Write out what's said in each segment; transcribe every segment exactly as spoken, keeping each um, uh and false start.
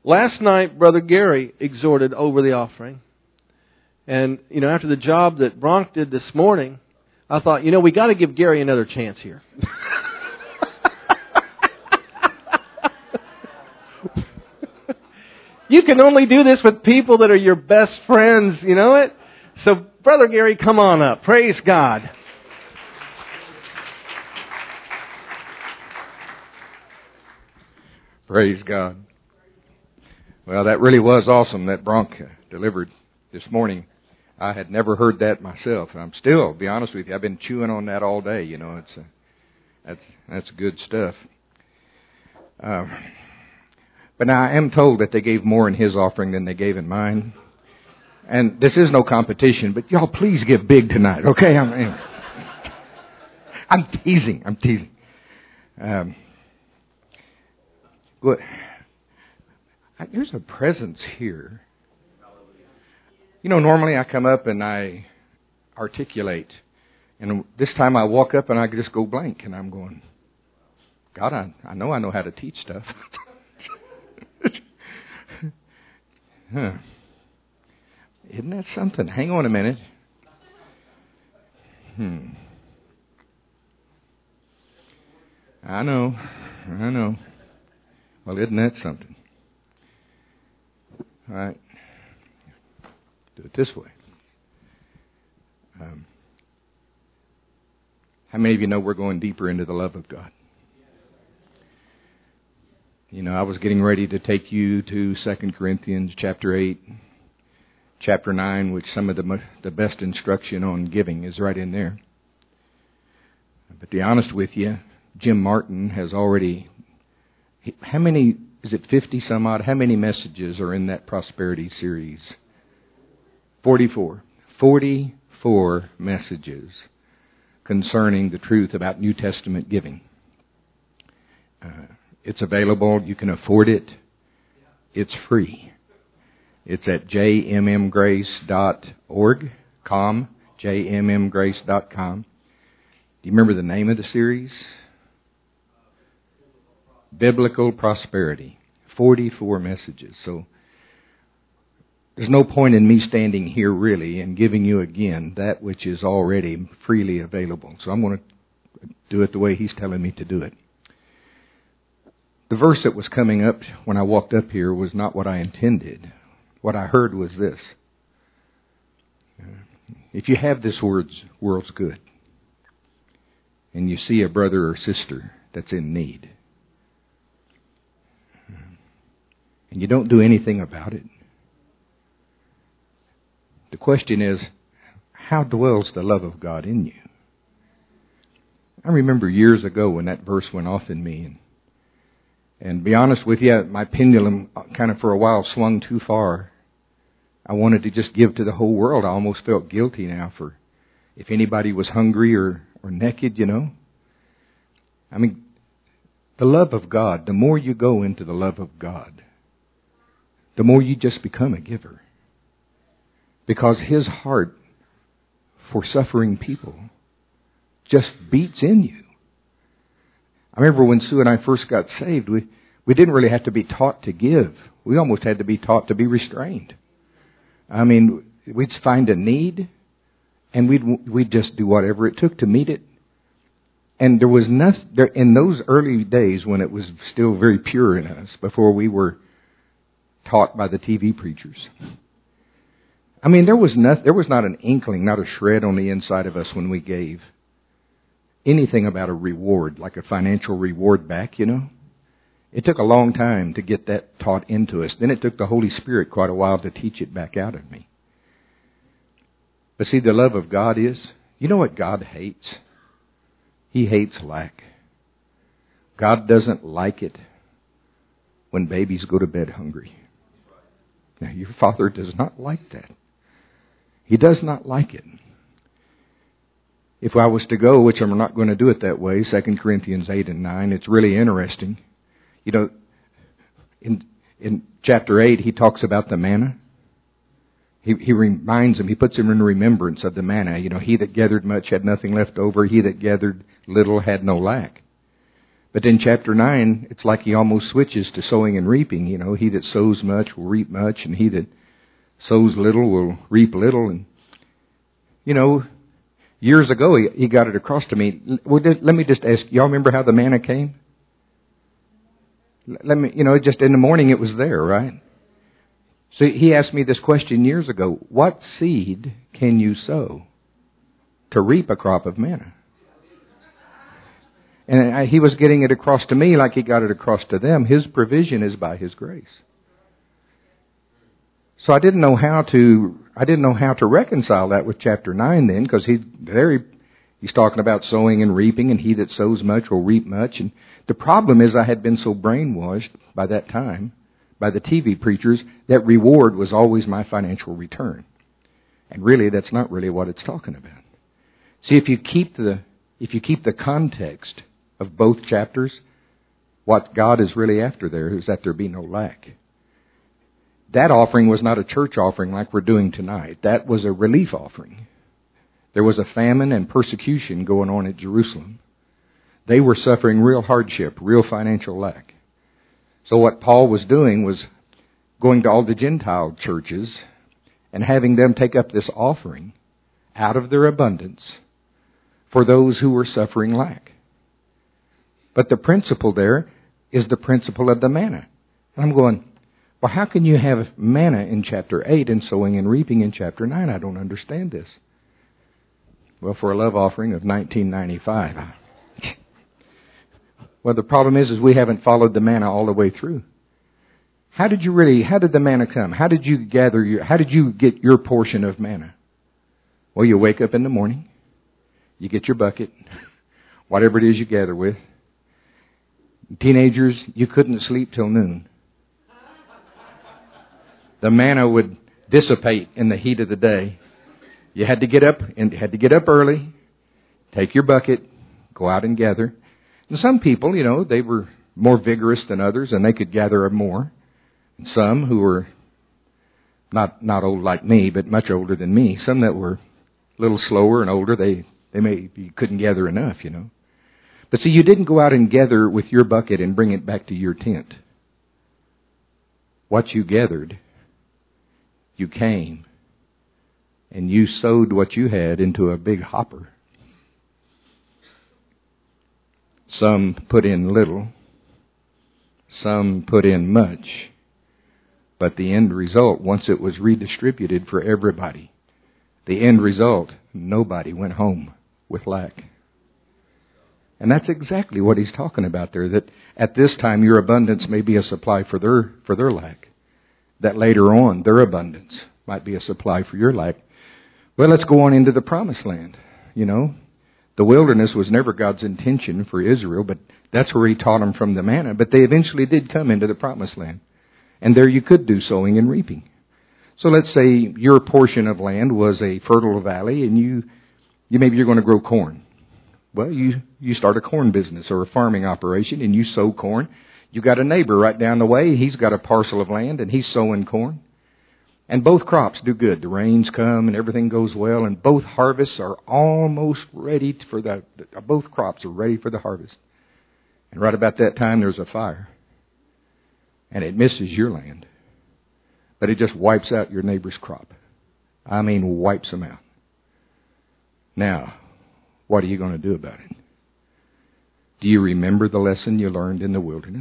last night, Brother Gary exhorted over the offering. And, you know, after the job that Bronk did this morning, I thought, you know, we got to give Gary another chance here. You can only do this with people that are your best friends, you know it? So, Brother Gary, come on up. Praise God. Praise God. Well, that really was awesome, that Bronk delivered this morning. I had never heard that myself. I'm still, to be honest with you, I've been chewing on that all day. You know, it's a, that's that's good stuff. Uh, but now I am told that they gave more in his offering than they gave in mine. And this is no competition, but y'all please give big tonight, okay? I'm, I'm teasing. I'm teasing. Um, good. There's a presence here. You know, normally I come up and I articulate. And this time I walk up and I just go blank. And I'm going, God, I, I know I know how to teach stuff. Huh. Isn't that something? Hang on a minute. Hmm. I know. I know. Well, isn't that something? All right. Do it this way. Um, how many of you know we're going deeper into the love of God? You know, I was getting ready to take you to Second Corinthians chapter eight, chapter nine, which some of the the best instruction on giving is right in there. But to be honest with you, Jim Martin has already, how many, is it fifty some odd? How many messages are in that prosperity series? forty-four. forty-four messages concerning the truth about New Testament giving. Uh, it's available. You can afford it. It's free. It's at j m m grace dot org, com, j m m grace dot com. Do you remember the name of the series? Biblical Prosperity. forty-four messages. So there's no point in me standing here really and giving you again that which is already freely available. So I'm going to do it the way he's telling me to do it. The verse that was coming up when I walked up here was not what I intended. What I heard was this. If you have this word's, world's good, and you see a brother or sister that's in need, and you don't do anything about it, the question is, how dwells the love of God in you? I remember years ago when that verse went off in me, and And to be honest with you, my pendulum kind of for a while swung too far. I wanted to just give to the whole world. I almost felt guilty now for if anybody was hungry or, or naked, you know. I mean, the love of God, the more you go into the love of God, the more you just become a giver. Because His heart for suffering people just beats in you. I remember when Sue and I first got saved, we, we didn't really have to be taught to give. We almost had to be taught to be restrained. I mean, we'd find a need, and we'd we'd just do whatever it took to meet it. And there was nothing there in those early days when it was still very pure in us, before we were taught by the T V preachers. I mean, there was not there was not an inkling, not a shred on the inside of us when we gave anything about a reward, like a financial reward back, you know. It took a long time to get that taught into us. Then it took the Holy Spirit quite a while to teach it back out of me. But see, the love of God is, you know what God hates? He hates lack. God doesn't like it when babies go to bed hungry. Now, your Father does not like that. He does not like it. If I was to go, which I'm not going to do it that way, Second Corinthians eight and nine, it's really interesting. You know, in in chapter eight, he talks about the manna. He, he reminds him, he puts him in remembrance of the manna. You know, he that gathered much had nothing left over. He that gathered little had no lack. But in chapter nine, it's like he almost switches to sowing and reaping. You know, he that sows much will reap much, and he that sows little will reap little. And, you know, years ago, he, he got it across to me. Well, let me just ask, y'all remember how the manna came? Let me, you know, just in the morning it was there, right? So he asked me this question years ago. What seed can you sow to reap a crop of manna? And I, he was getting it across to me like he got it across to them. His provision is by His grace. So I didn't know how to, I didn't know how to reconcile that with chapter nine then, because he very, he's talking about sowing and reaping, and he that sows much will reap much. And the problem is I had been so brainwashed by that time, by the T V preachers, that reward was always my financial return. And really, that's not really what it's talking about. See, if you keep the, if you keep the context of both chapters, what God is really after there is that there be no lack. That offering was not a church offering like we're doing tonight. That was a relief offering. There was a famine and persecution going on at Jerusalem. They were suffering real hardship, real financial lack. So what Paul was doing was going to all the Gentile churches and having them take up this offering out of their abundance for those who were suffering lack. But the principle there is the principle of the manna. And I'm going, well, how can you have manna in chapter eight and sowing and reaping in chapter nine? I don't understand this. Well, for a love offering of nineteen ninety-five. Well, the problem is, is we haven't followed the manna all the way through. How did you really, how did the manna come? How did you gather your, how did you get your portion of manna? Well, you wake up in the morning, you get your bucket, whatever it is you gather with. Teenagers, you couldn't sleep till noon. The manna would dissipate in the heat of the day. You had to get up and had to get up early, take your bucket, go out and gather. And some people, you know, they were more vigorous than others, and they could gather more. And some who were not not old like me, but much older than me, some that were a little slower and older, they they maybe couldn't gather enough, you know. But see, you didn't go out and gather with your bucket and bring it back to your tent. What you gathered, you came, and you sowed what you had into a big hopper. Some put in little, some put in much, but the end result, once it was redistributed for everybody, the end result, nobody went home with lack. And that's exactly what he's talking about there, that at this time your abundance may be a supply for their for their lack, that later on their abundance might be a supply for your lack. Well, let's go on into the promised land. You know, the wilderness was never God's intention for Israel, but that's where He taught them from the manna. But they eventually did come into the promised land. And there you could do sowing and reaping. So let's say your portion of land was a fertile valley, and you, you maybe you're going to grow corn. Well, you, you start a corn business or a farming operation, and you sow corn. You got a neighbor right down the way. He's got a parcel of land, and he's sowing corn. And both crops do good. The rains come, and everything goes well, and both harvests are almost ready for the, both crops are ready for the harvest. And right about that time, there's a fire. And it misses your land. But it just wipes out your neighbor's crop. I mean, wipes them out. Now, what are you going to do about it? Do you remember the lesson you learned in the wilderness?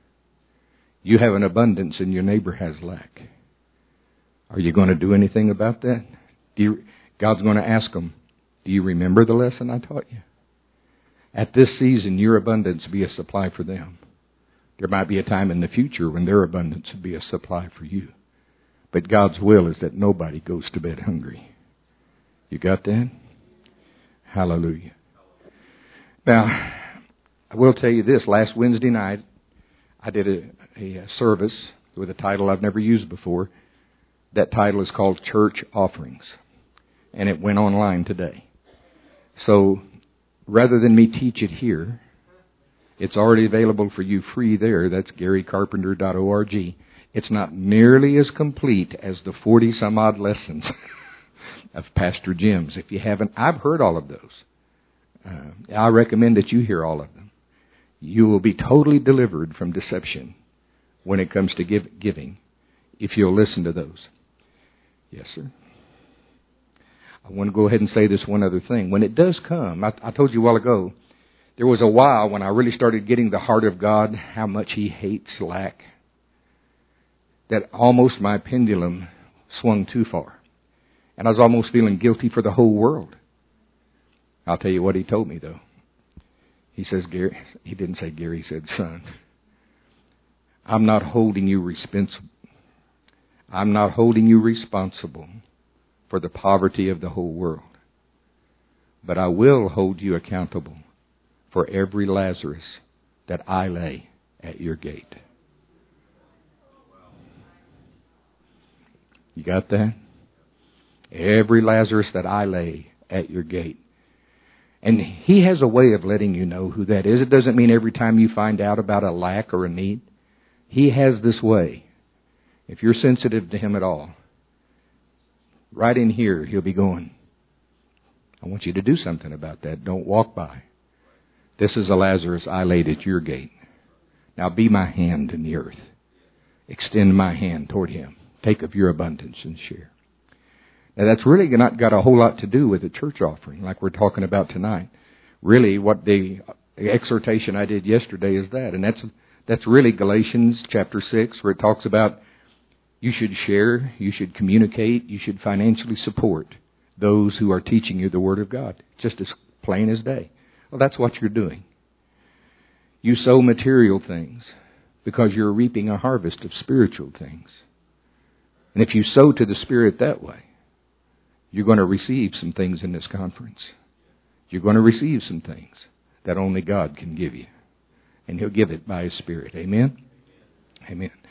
You have an abundance and your neighbor has lack. Are you going to do anything about that? Do you, God's going to ask them, do you remember the lesson I taught you? At this season, your abundance be a supply for them. There might be a time in the future when their abundance will be a supply for you. But God's will is that nobody goes to bed hungry. You got that? Hallelujah. Now, I will tell you this. Last Wednesday night, I did a, a service with a title I've never used before. That title is called Church Offerings. And it went online today. So, rather than me teach it here, it's already available for you free there. That's gary carpenter dot org. It's not nearly as complete as the forty-some-odd lessons of Pastor Jim's. If you haven't, I've heard all of those. Uh, I recommend that you hear all of them. You will be totally delivered from deception when it comes to give, giving, if you'll listen to those. Yes, sir. I want to go ahead and say this one other thing. When it does come, I, I told you a while ago, there was a while when I really started getting the heart of God, how much He hates lack, that almost my pendulum swung too far. And I was almost feeling guilty for the whole world. I'll tell you what He told me, though. He says, Gary, He didn't say Gary, He said, son, I'm not holding you responsible. I'm not holding you responsible for the poverty of the whole world. But I will hold you accountable for every Lazarus that I lay at your gate. You got that? Every Lazarus that I lay at your gate. And He has a way of letting you know who that is. It doesn't mean every time you find out about a lack or a need. He has this way. If you're sensitive to Him at all, right in here, He'll be going, I want you to do something about that. Don't walk by. This is a Lazarus I laid at your gate. Now be my hand in the earth. Extend my hand toward him. Take of your abundance and share. Now that's really not got a whole lot to do with the church offering like we're talking about tonight. Really what the exhortation I did yesterday is that. And that's that's really Galatians chapter six, where it talks about you should share, you should communicate, you should financially support those who are teaching you the Word of God. Just as plain as day. Well, that's what you're doing. You sow material things because you're reaping a harvest of spiritual things. And if you sow to the Spirit that way, you're going to receive some things in this conference. You're going to receive some things that only God can give you. And He'll give it by His Spirit. Amen? Amen.